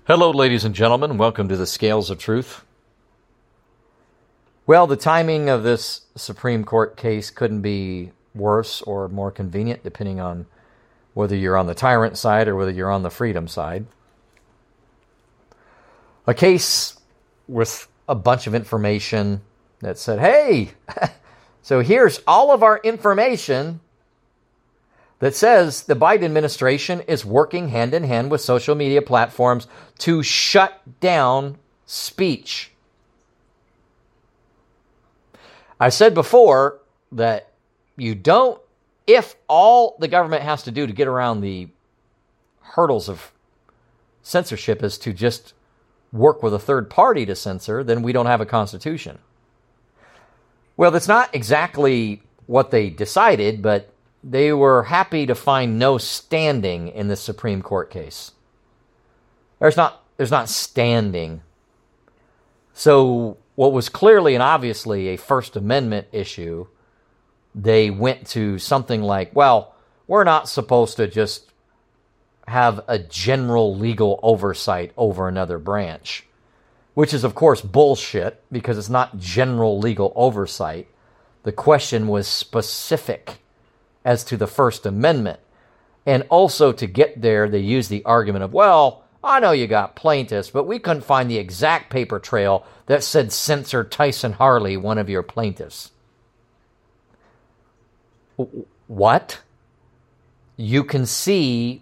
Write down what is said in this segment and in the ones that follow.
Hello, ladies and gentlemen. Welcome to the Scales of Truth. Well, the timing of this Supreme Court case couldn't be worse or more convenient, depending on whether you're on the tyrant side or whether you're on the freedom side. A case with a bunch of information that said, hey, so here's all of our information that says the Biden administration is working hand in hand with social media platforms to shut down speech. I said before that if all the government has to do to get around the hurdles of censorship is to just work with a third party to censor, then we don't have a constitution. Well, that's not exactly what they decided, but they were happy to find no standing in the Supreme Court case. There's not standing. So what was clearly and obviously a First Amendment issue, they went to something like, well, we're not supposed to just have a general legal oversight over another branch, which is, of course, bullshit because it's not general legal oversight. The question was specific as to the First Amendment. And also to get there, they used the argument of, well, I know you got plaintiffs, but we couldn't find the exact paper trail that said censor Tyson Harley, one of your plaintiffs. What? You can see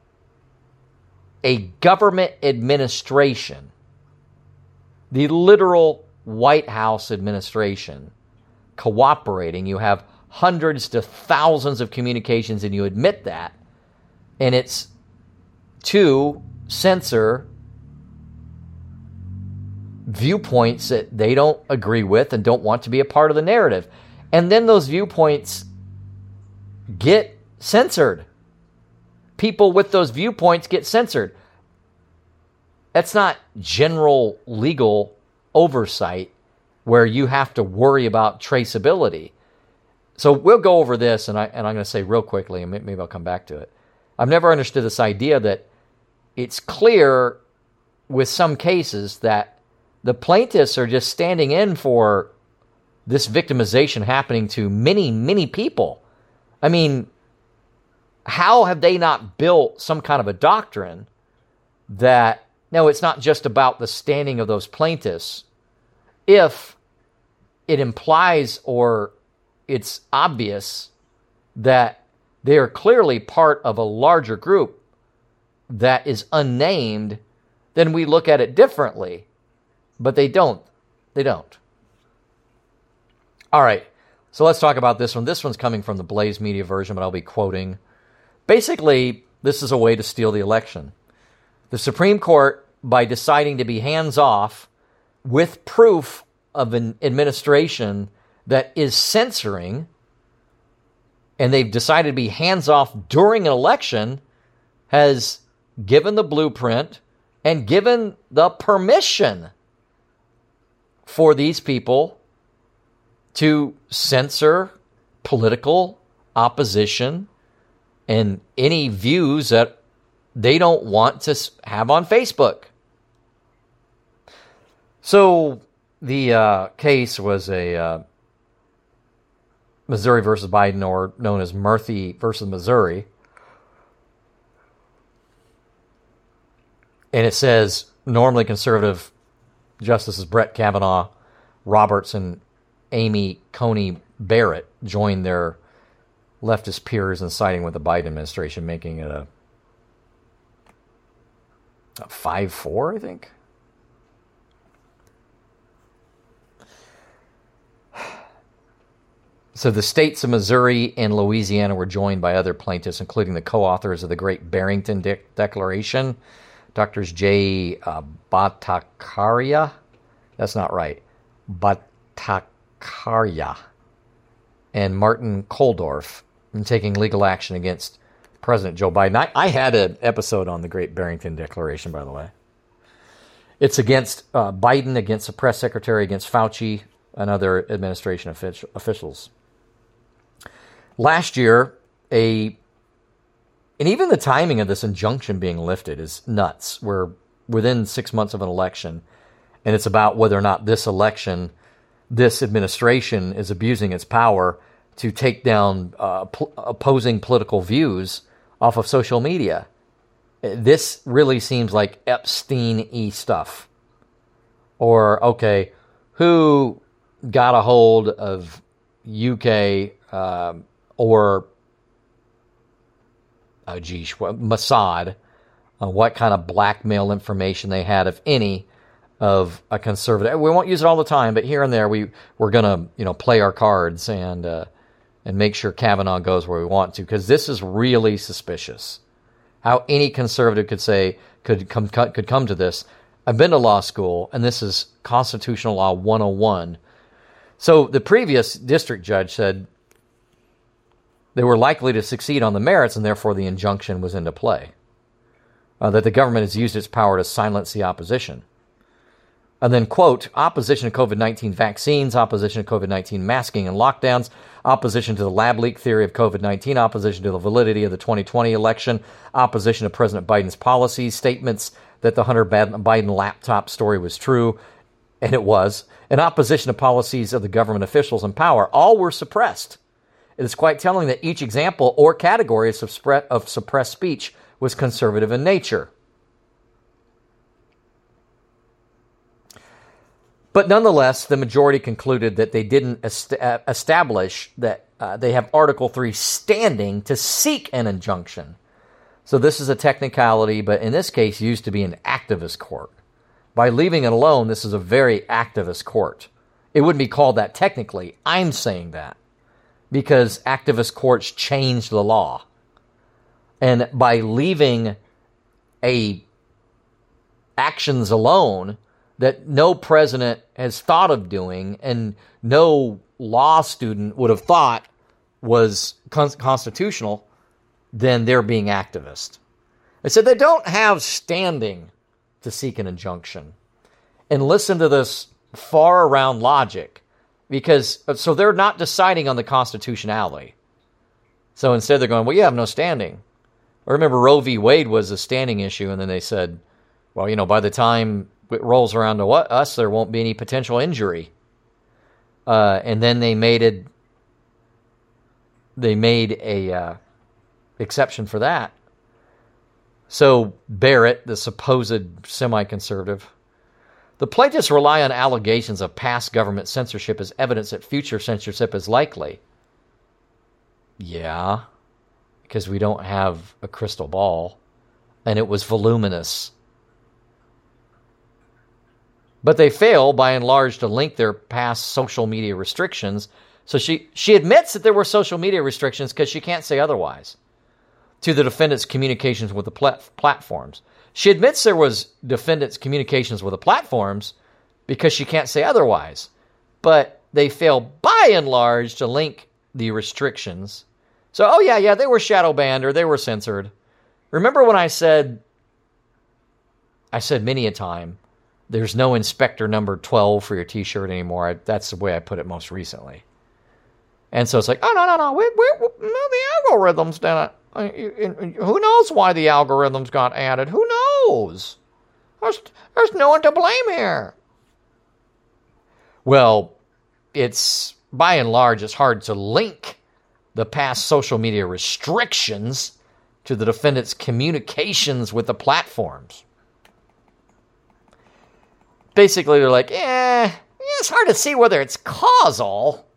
a government administration, the literal White House administration, cooperating. You have hundreds to thousands of communications, and you admit that, and it's to censor viewpoints that they don't agree with and don't want to be a part of the narrative. And then those viewpoints get censored. People with those viewpoints get censored. That's not general legal oversight where you have to worry about traceability. So we'll go over this, and I'm going to say real quickly, and maybe I'll come back to it. I've never understood this idea that it's clear with some cases that the plaintiffs are just standing in for this victimization happening to many, many people. I mean, how have they not built some kind of a doctrine that, no, it's not just about the standing of those plaintiffs, if it implies or it's obvious that they are clearly part of a larger group that is unnamed, then we look at it differently. But they don't. They don't. All right, so let's talk about this one. This one's coming from the Blaze Media version, but I'll be quoting. Basically, this is a way to steal the election. The Supreme Court, by deciding to be hands-off with proof of an administration that is censoring, and they've decided to be hands-off during an election, has given the blueprint and given the permission for these people to censor political opposition and any views that they don't want to have on Facebook. So the case was a Missouri versus Biden, or known as Murphy versus Missouri. And it says, normally conservative Justices Brett Kavanaugh, Roberts, and Amy Coney Barrett joined their leftist peers in siding with the Biden administration, making it a 5-4, I think. So the states of Missouri and Louisiana were joined by other plaintiffs, including the co-authors of the Great Barrington Declaration, Drs. J. Bhattacharya, that's not right, Bhattacharya, and Martin Koldorf, in taking legal action against President Joe Biden. I had an episode on the Great Barrington Declaration, by the way. It's against Biden, against the press secretary, against Fauci, and other administration officials. Last year, and even the timing of this injunction being lifted is nuts, where within 6 months of an election, and it's about whether or not this administration is abusing its power to take down opposing political views off of social media. This really seems like Epstein-y stuff. Or, okay, who got a hold of UK or Mossad, what kind of blackmail information they had, if any, of a conservative. We won't use it all the time, but here and there we're going to play our cards and make sure Kavanaugh goes where we want to, because this is really suspicious. How any conservative could come to this. I've been to law school, and this is Constitutional Law 101. So the previous district judge said they were likely to succeed on the merits, and therefore the injunction was into play. That the government has used its power to silence the opposition. And then, quote, opposition to COVID-19 vaccines, opposition to COVID-19 masking and lockdowns, opposition to the lab leak theory of COVID-19, opposition to the validity of the 2020 election, opposition to President Biden's policies, statements that the Hunter Biden laptop story was true, and it was, and opposition to policies of the government officials in power, all were suppressed. It is quite telling that each example or category of suppressed speech was conservative in nature. But nonetheless, the majority concluded that they didn't establish that they have Article 3 standing to seek an injunction. So this is a technicality, but in this case used to be an activist court. By leaving it alone, this is a very activist court. It wouldn't be called that technically. I'm saying that because activist courts changed the law. And by leaving actions alone that no president has thought of doing and no law student would have thought was constitutional, then they're being activist. They said they don't have standing to seek an injunction. And listen to this far around logic, so they're not deciding on the constitutionality. So instead they're going, well, you have no standing. I remember Roe v. Wade was a standing issue, and then they said, well, by the time it rolls around to us, there won't be any potential injury. And then they made a exception for that. So Barrett, the supposed semi-conservative, the plaintiffs rely on allegations of past government censorship as evidence that future censorship is likely. Yeah, because we don't have a crystal ball, and it was voluminous. But they fail, by and large, to link their past social media restrictions. So she admits that there were social media restrictions because she can't say otherwise, to the defendant's communications with the platforms. She admits there was defendant's communications with the platforms because she can't say otherwise. But they fail, by and large, to link the restrictions. So, they were shadow banned or they were censored. Remember when I said many a time, there's no inspector number 12 for your t-shirt anymore. That's the way I put it most recently. And so it's like, no, the algorithms did it. Who knows why the algorithms got added? Who knows? There's no one to blame here. Well, by and large, it's hard to link the past social media restrictions to the defendant's communications with the platforms. Basically, they're like, it's hard to see whether it's causal.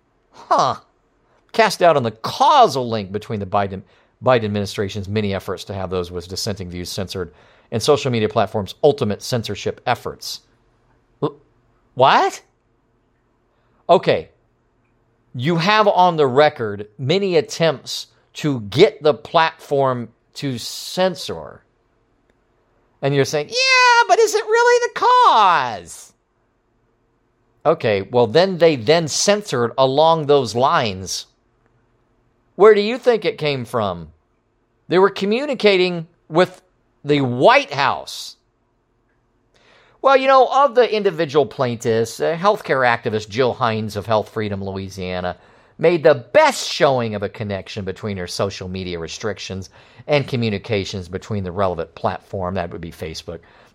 Cast doubt on the causal link between the Biden administration's many efforts to have those with dissenting views censored and social media platforms' ultimate censorship efforts. What? Okay. You have on the record many attempts to get the platform to censor. And you're saying, yeah, but is it really the cause? Okay, well, they censored along those lines. Where do you think it came from? They were communicating with the White House. Well, of the individual plaintiffs, healthcare activist Jill Hines of Health Freedom Louisiana made the best showing of a connection between her social media restrictions and communications between the relevant platform, that would be Facebook,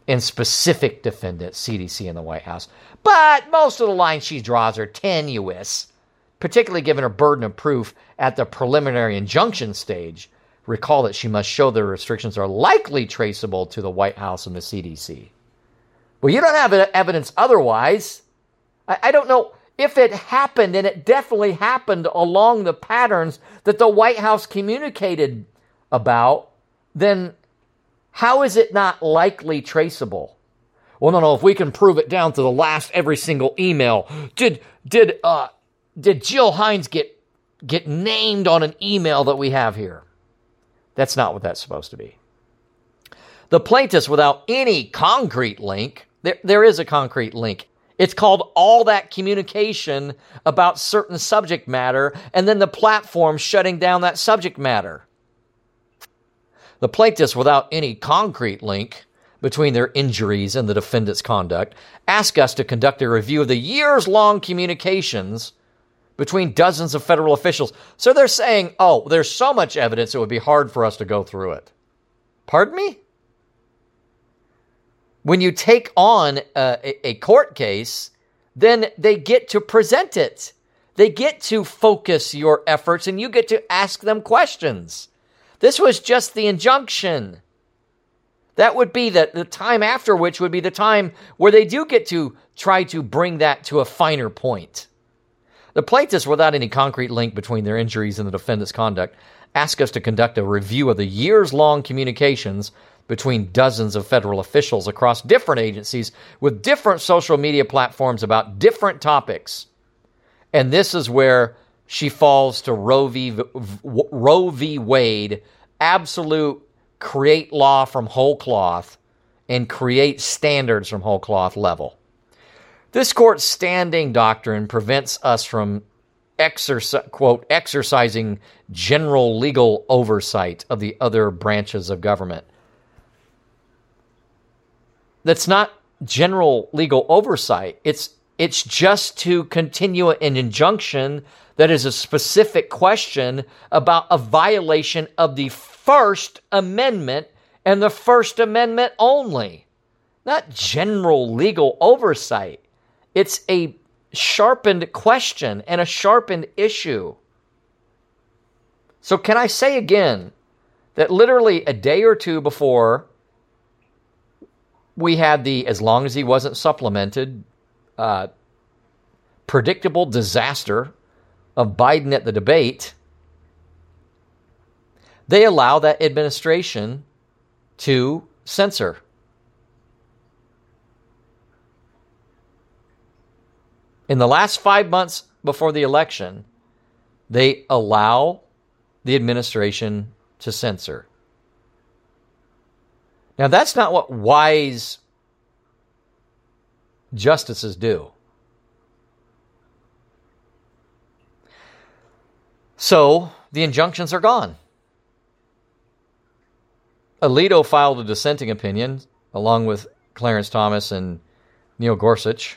in specific defendants, CDC and the White House. But most of the lines she draws are tenuous, particularly given her burden of proof at the preliminary injunction stage. Recall that she must show the restrictions are likely traceable to the White House and the CDC. Well, you don't have evidence otherwise. I don't know if it happened, and it definitely happened along the patterns that the White House communicated about, then how is it not likely traceable? Well, no, if we can prove it down to the last every single email. Did Jill Hines get named on an email that we have here? That's not what that's supposed to be. The plaintiffs, without any concrete link, there is a concrete link. It's called all that communication about certain subject matter, and then the platform shutting down that subject matter. The plaintiffs, without any concrete link between their injuries and the defendant's conduct, ask us to conduct a review of the years-long communications between dozens of federal officials. So they're saying, oh, there's so much evidence it would be hard for us to go through it. Pardon me? When you take on a court case, then they get to present it. They get to focus your efforts, and you get to ask them questions. This was just the injunction. That would be the time after which would be the time where they do get to try to bring that to a finer point. The plaintiffs, without any concrete link between their injuries and the defendant's conduct, ask us to conduct a review of the years-long communications between dozens of federal officials across different agencies with different social media platforms about different topics. And this is where she falls to Roe v. Wade, absolute create law from whole cloth and create standards from whole cloth level. This court's standing doctrine prevents us from exercising general legal oversight of the other branches of government. That's not general legal oversight. It's just to continue an injunction that is a specific question about a violation of the First Amendment and the First Amendment only. Not general legal oversight. It's a sharpened question and a sharpened issue. So can I say again that literally a day or two before we had the, as long as he wasn't supplemented, predictable disaster of Biden at the debate, they allow that administration to censor. In the last 5 months before the election, they allow the administration to censor. Now, that's not what wise justices do. So, the injunctions are gone. Alito filed a dissenting opinion, along with Clarence Thomas and Neil Gorsuch.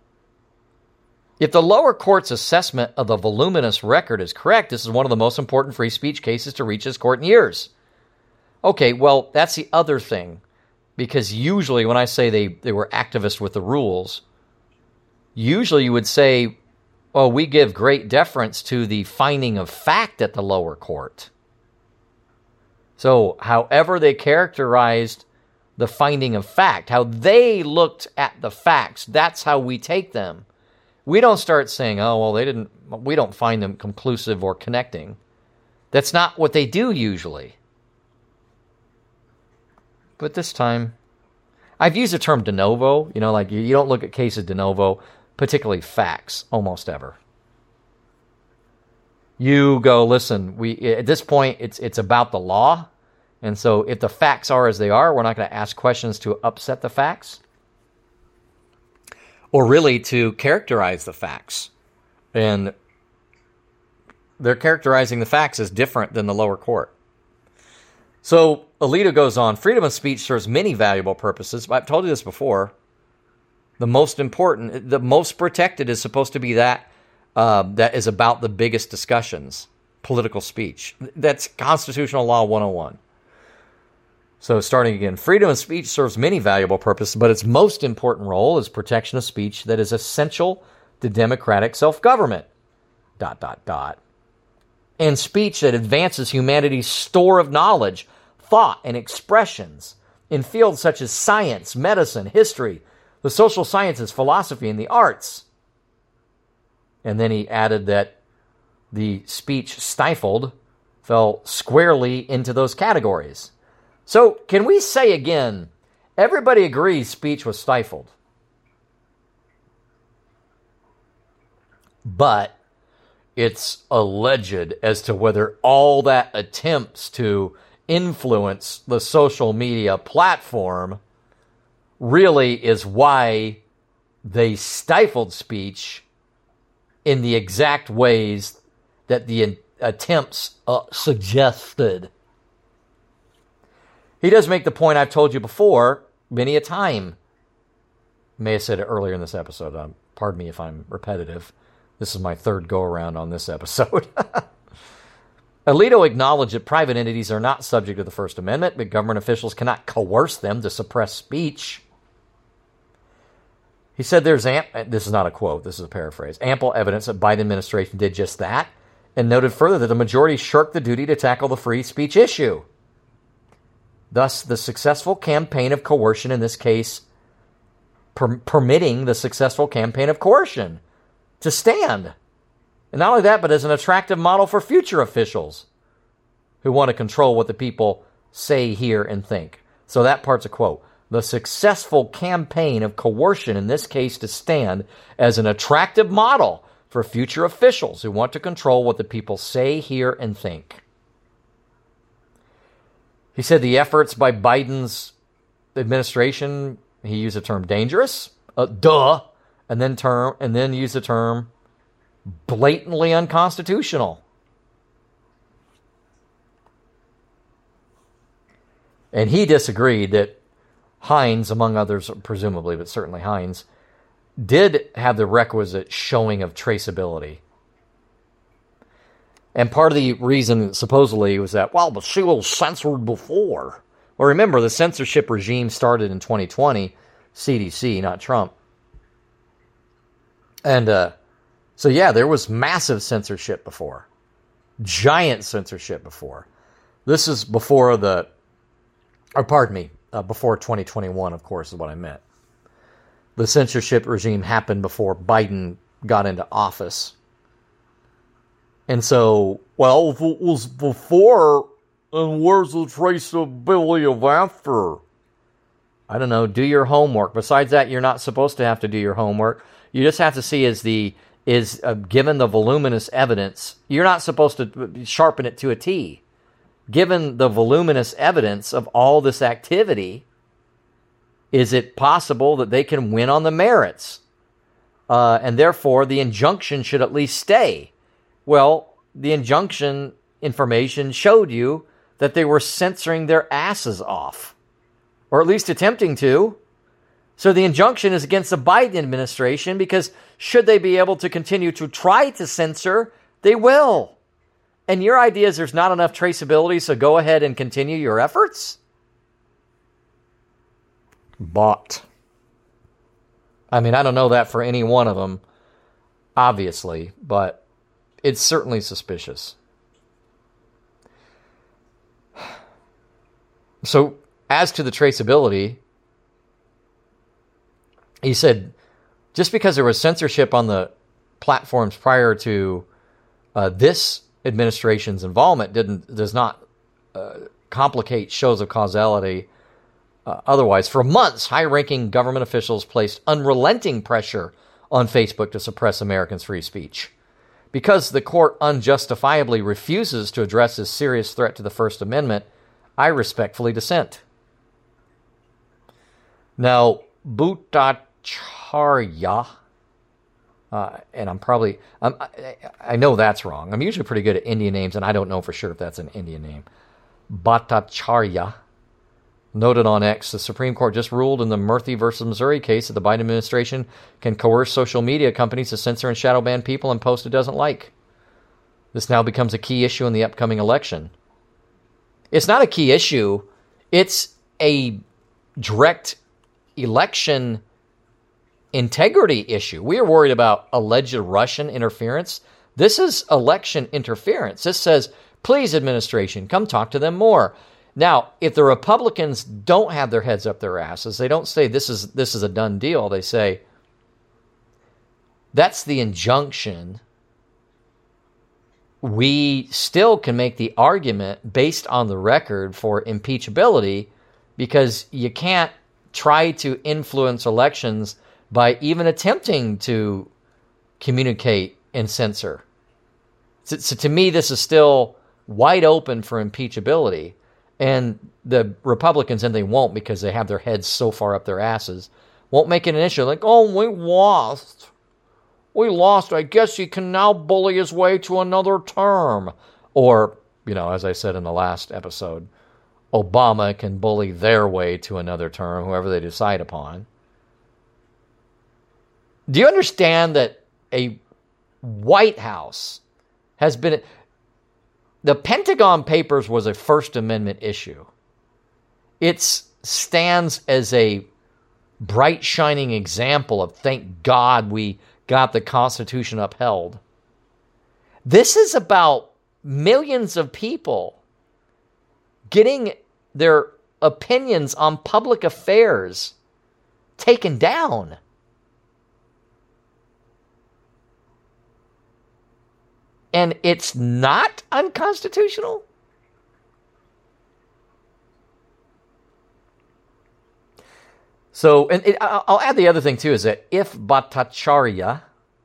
If the lower court's assessment of the voluminous record is correct, this is one of the most important free speech cases to reach this court in years. Okay, well, that's the other thing. Because usually when I say they were activists with the rules, usually you would say, well, we give great deference to the finding of fact at the lower court. So however they characterized the finding of fact, how they looked at the facts, that's how we take them. We don't start saying, oh, well, we don't find them conclusive or connecting. That's not what they do usually. But this time, I've used the term de novo. Like you don't look at cases de novo, particularly facts, almost ever. You go, listen, at this point, it's about the law. And so if the facts are as they are, we're not going to ask questions to upset the facts. Or really to characterize the facts. And they're characterizing the facts as different than the lower court. So Alito goes on, freedom of speech serves many valuable purposes. I've told you this before. The most important, the most protected is supposed to be that is about the biggest discussions, political speech. That's Constitutional Law 101. So starting again, freedom of speech serves many valuable purposes, but its most important role is protection of speech that is essential to democratic self-government. ... And speech that advances humanity's store of knowledge, thought, and expressions in fields such as science, medicine, history, the social sciences, philosophy, and the arts. And then he added that the speech stifled fell squarely into those categories. So can we say again, everybody agrees speech was stifled. But it's alleged as to whether all that attempts to influence the social media platform really is why they stifled speech in the exact ways that the attempts suggested. He does make the point I've told you before many a time. May have said it earlier in this episode. Pardon me if I'm repetitive. This is my third go-around on this episode. Alito acknowledged that private entities are not subject to the First Amendment, but government officials cannot coerce them to suppress speech. He said there's this is not a quote, this is a paraphrase, ample evidence that Biden administration did just that, and noted further that the majority shirked the duty to tackle the free speech issue. Thus, the successful campaign of coercion, in this case, permitting the successful campaign of coercion to stand. And not only that, but as an attractive model for future officials who want to control what the people say, hear, and think. So that part's a quote. The successful campaign of coercion, in this case, to stand as an attractive model for future officials who want to control what the people say, hear, and think. He said the efforts by Biden's administration, he used the term dangerous, and then used the term blatantly unconstitutional. And he disagreed that Hines, among others, presumably, but certainly Hines, did have the requisite showing of traceability. And part of the reason, supposedly, was that, well, but she was censored before. Well, remember, the censorship regime started in 2020, CDC, not Trump. And so, yeah, there was massive censorship before. Giant censorship before. This is before before 2021, of course, is what I meant. The censorship regime happened before Biden got into office. And so, well, if it was before, then where's the traceability of after? I don't know, do your homework. Besides that, you're not supposed to have to do your homework. You just have to see given the voluminous evidence, you're not supposed to sharpen it to a T. Given the voluminous evidence of all this activity, is it possible that they can win on the merits? And therefore, the injunction should at least stay. Well, the injunction information showed you that they were censoring their asses off, or at least attempting to. So the injunction is against the Biden administration because should they be able to continue to try to censor, they will. And your idea is there's not enough traceability, so go ahead and continue your efforts? Bought. I mean, I don't know that for any one of them, obviously, but it's certainly suspicious. So, as to the traceability, he said, just because there was censorship on the platforms prior to this administration's involvement does not complicate shows of causality. Otherwise, for months, high-ranking government officials placed unrelenting pressure on Facebook to suppress Americans' free speech. Because the court unjustifiably refuses to address this serious threat to the First Amendment, I respectfully dissent. Now, Bhattacharya, and I know that's wrong. I'm usually pretty good at Indian names, and I don't know for sure if that's an Indian name. Bhattacharya noted on X, the Supreme Court just ruled in the Murthy versus Missouri case that the Biden administration can coerce social media companies to censor and shadow ban people and posts it doesn't like. This now becomes a key issue in the upcoming election. It's not a key issue It's a direct election integrity issue. We are worried about alleged Russian interference. This is election interference. This says, please, administration, come talk to them more. Now, if the Republicans don't have their heads up their asses, they don't say this is a done deal. They say, that's the injunction. We still can make the argument based on the record for impeachability, because you can't try to influence elections by even attempting to communicate and censor. So to me, this is still wide open for impeachability. And the Republicans, and they won't because they have their heads so far up their asses, won't make it an issue. Like, oh, we lost. We lost. I guess he can now bully his way to another term. Or, as I said in the last episode, Obama can bully their way to another term, whoever they decide upon. Do you understand that a White House has been... The Pentagon Papers was a First Amendment issue. It stands as a bright, shining example of, thank God we got the Constitution upheld. This is about millions of people getting their opinions on public affairs taken down. And it's not unconstitutional? So, and I'll add the other thing too, is that if Bhattacharya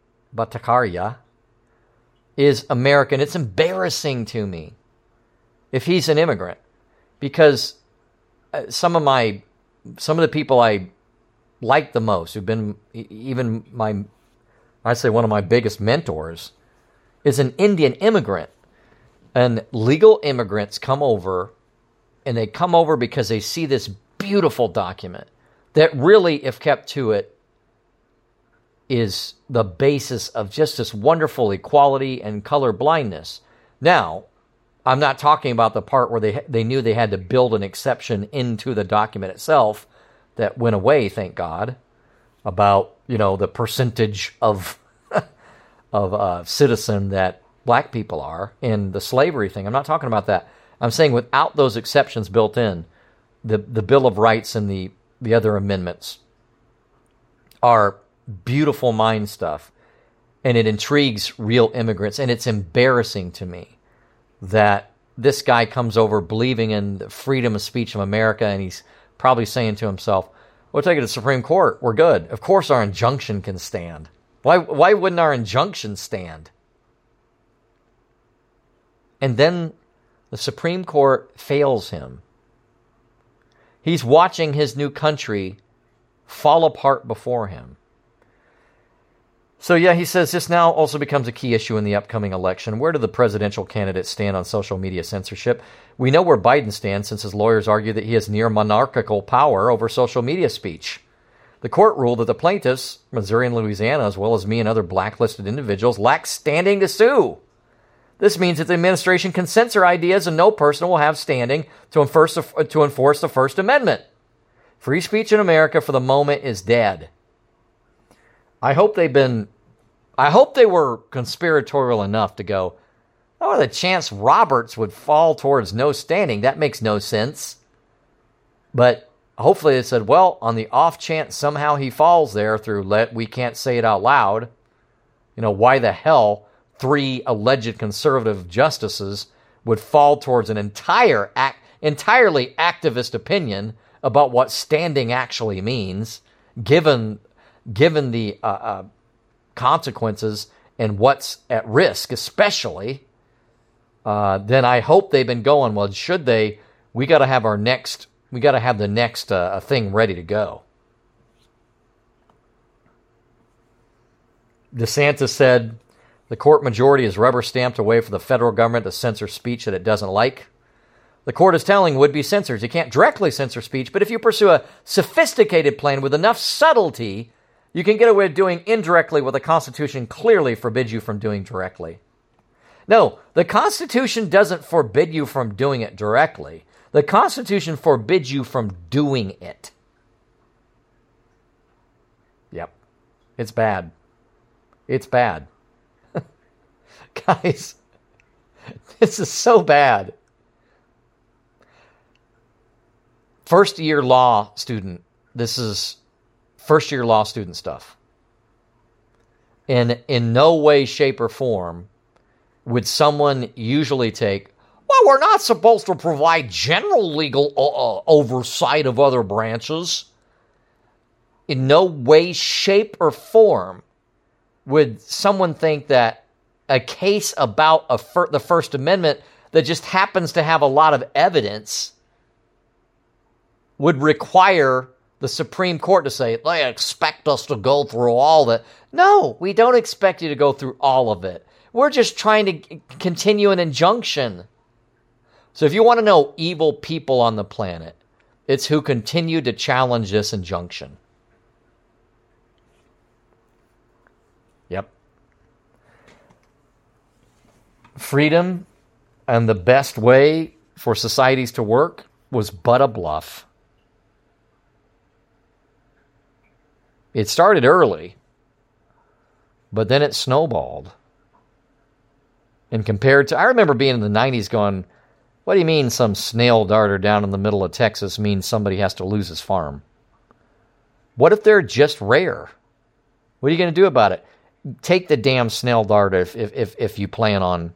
is American, it's embarrassing to me if he's an immigrant, because some of the people I like the most, who've been even I'd say one of my biggest mentors, is an Indian immigrant. And legal immigrants come over, and they come over because they see this beautiful document that really, if kept to it, is the basis of just this wonderful equality and color blindness. Now, I'm not talking about the part where they knew they had to build an exception into the document itself that went away, thank God, about, the percentage of citizen that black people are in the slavery thing. I'm not talking about that. I'm saying without those exceptions built in, the Bill of Rights and the other amendments are beautiful mind stuff, and it intrigues real immigrants. And it's embarrassing to me that this guy comes over believing in the freedom of speech of America, and he's probably saying to himself, we'll take it to the Supreme Court. We're good. Of course our injunction can stand. Why wouldn't our injunction stand? And then the Supreme Court fails him. He's watching his new country fall apart before him. So yeah, he says this now also becomes a key issue in the upcoming election. Where do the presidential candidates stand on social media censorship? We know where Biden stands, since his lawyers argue that he has near monarchical power over social media speech. The court ruled that the plaintiffs, Missouri and Louisiana, as well as me and other blacklisted individuals, lack standing to sue. This means that the administration can censor ideas and no person will have standing to enforce the First Amendment. Free speech in America for the moment is dead. I hope they were conspiratorial enough to go, oh, the chance Roberts would fall towards no standing. That makes no sense. But hopefully they said, well, on the off chance somehow he falls there we can't say it out loud. Why the hell 3 alleged conservative justices would fall towards an entirely activist opinion about what standing actually means, given the consequences and what's at risk, especially, then I hope they've been going, well, should they, we got to have the next thing ready to go. DeSantis said, the court majority is rubber stamped a way for the federal government to censor speech that it doesn't like. The court is telling would-be censors you can't directly censor speech, but if you pursue a sophisticated plan with enough subtlety, you can get away with doing indirectly what the Constitution clearly forbids you from doing directly. No, the Constitution doesn't forbid you from doing it directly. The Constitution forbids you from doing it. Yep. It's bad. It's bad. Guys, this is so bad. First year law student. This is first year law student stuff. In no way, shape, or form would someone usually take, well, we're not supposed to provide general legal oversight of other branches. In no way, shape, or form would someone think that a case about the First Amendment that just happens to have a lot of evidence would require the Supreme Court to say, they expect us to go through all that. No, we don't expect you to go through all of it. We're just trying to continue an injunction. So if you want to know evil people on the planet, it's who continue to challenge this injunction. Yep. Freedom and the best way for societies to work was but a bluff. It started early, but then it snowballed. And compared to, I remember being in the 90s going, what do you mean some snail darter down in the middle of Texas means somebody has to lose his farm? What if they're just rare? What are you going to do about it? Take the damn snail darter if you plan on,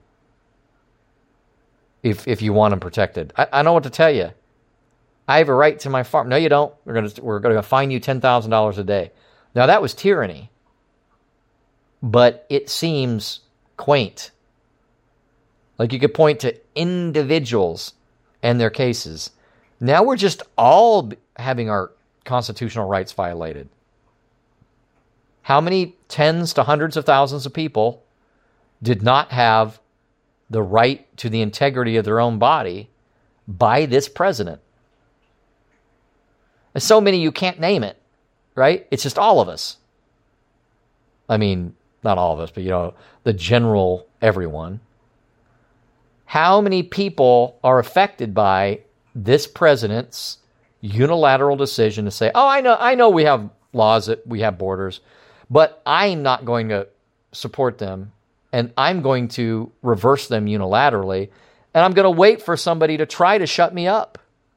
if you want them protected. I know what to tell you. I have a right to my farm. No, you don't. We're going to fine you $10,000 a day. Now, that was tyranny, but it seems quaint. Like you could point to individuals and their cases. Now we're just all having our constitutional rights violated. How many tens to hundreds of thousands of people did not have the right to the integrity of their own body by this president? There's so many you can't name it. Right? It's just all of us. I mean, not all of us, but, the general everyone. How many people are affected by this president's unilateral decision to say, oh, I know we have laws, that we have borders, but I'm not going to support them, and I'm going to reverse them unilaterally, and I'm going to wait for somebody to try to shut me up.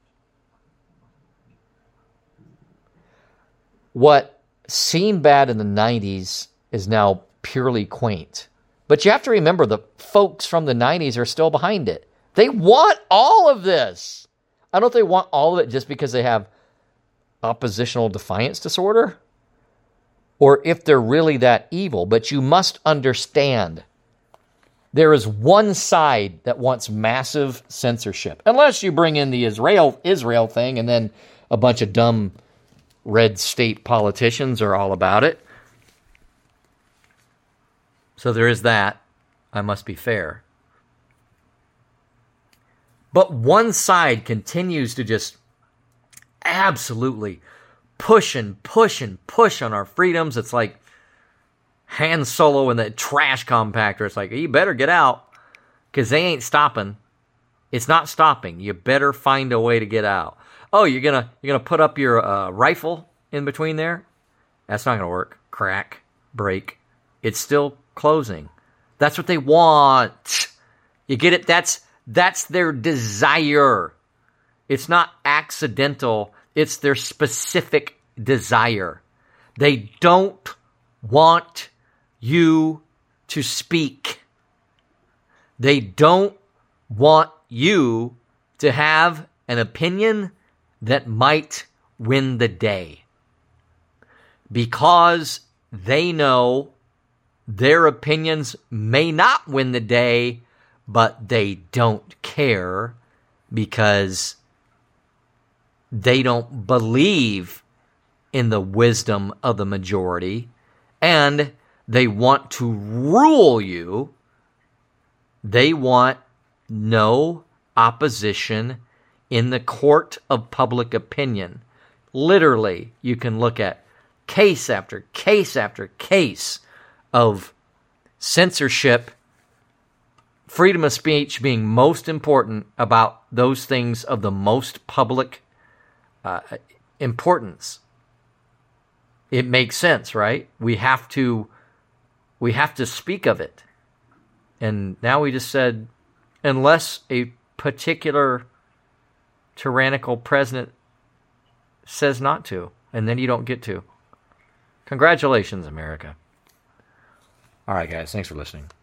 What seemed bad in the 90s is now purely quaint. But you have to remember the folks from the 90s are still behind it. They want all of this. I don't know if they want all of it just because they have oppositional defiance disorder or if they're really that evil. But you must understand there is one side that wants massive censorship. Unless you bring in the Israel thing and then a bunch of dumb red state politicians are all about it. So there is that. I must be fair. But one side continues to just absolutely push on our freedoms. It's like Han Solo in the trash compactor. It's like, you better get out because they ain't stopping. It's not stopping. You better find a way to get out. Oh, you're gonna put up your rifle in between there? That's not gonna work. Crack, break. It's still closing. That's what they want. You get it? That's their desire. It's not accidental. It's their specific desire. They don't want you to speak. They don't want you to have an opinion that might win the day. Because they know their opinions may not win the day, but they don't care because they don't believe in the wisdom of the majority, and they want to rule you. They want no opposition in the court of public opinion. Literally, you can look at case after case after case of censorship freedom of speech being most important about those things of the most public importance. It makes sense, right? We have to speak of it. And now we just said, unless a particular tyrannical president says not to, and then you don't get to. Congratulations, America. All right, guys. Thanks for listening.